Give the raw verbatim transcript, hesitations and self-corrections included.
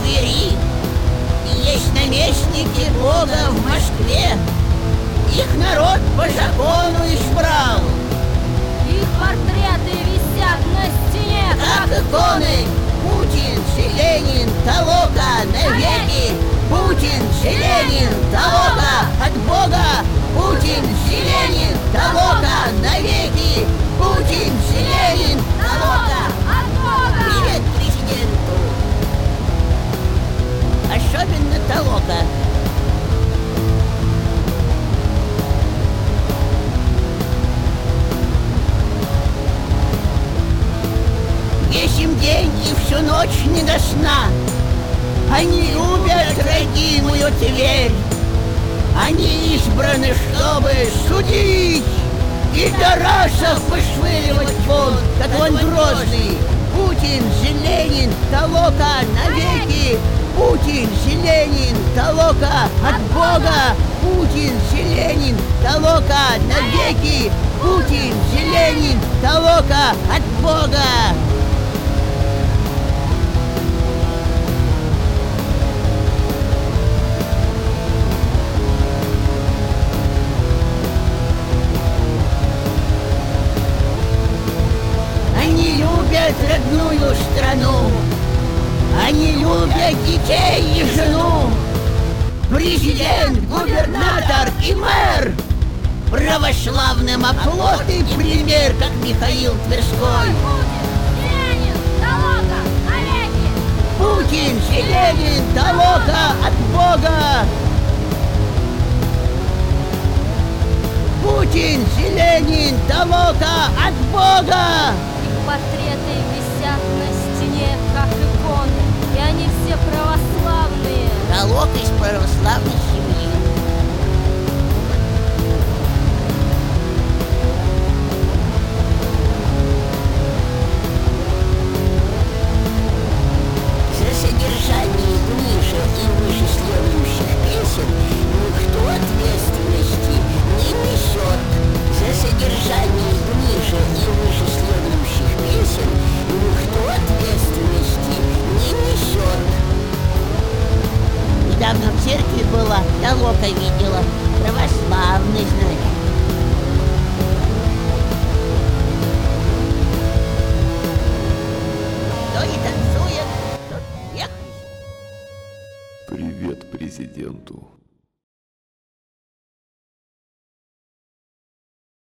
Твери. Есть наместники Бога в Москве. Их народ по закону избрал. Их портреты висят на стене, Как иконы. Путин, Ленин, Толока навеки. Путин, Ленин, Толока от Бога. Путин, Ленин, Толока навеки. Путин, Ленин, Толока от Бога. Привет президенту. Особенно Толока. Весим день и всю ночь не до сна. Они любят родимую Тверь. Они избраны, чтобы судить и Тарасов вышвыривать вон, как он грозный. Путин, Ленин, Толока навеки. Путин, Ленин, Толока от Бога. Путин, Ленин, Толока навеки. Путин, Ленин, Толока от Бога. Они любят родную страну. Они любят детей и жену. Президент, губернатор и мэр. Православным оплот и пример, как Михаил Тверской. Ленин, Толока навеки. Путин, Ленин, Толока от Бога. Путин, Ленин, Толока от Бога. Их портреты висят на стене, как иконы, и они все православные. Толока из православной семьи. За содержание ниже и выше следующих песен никто ответственности не несет. За содержание ниже и выше следующих песен никто ответственности не несет. Недавно в церкви была, Толока видела. Православный, значит. Кто и танцует, тот ехать. Привет президенту.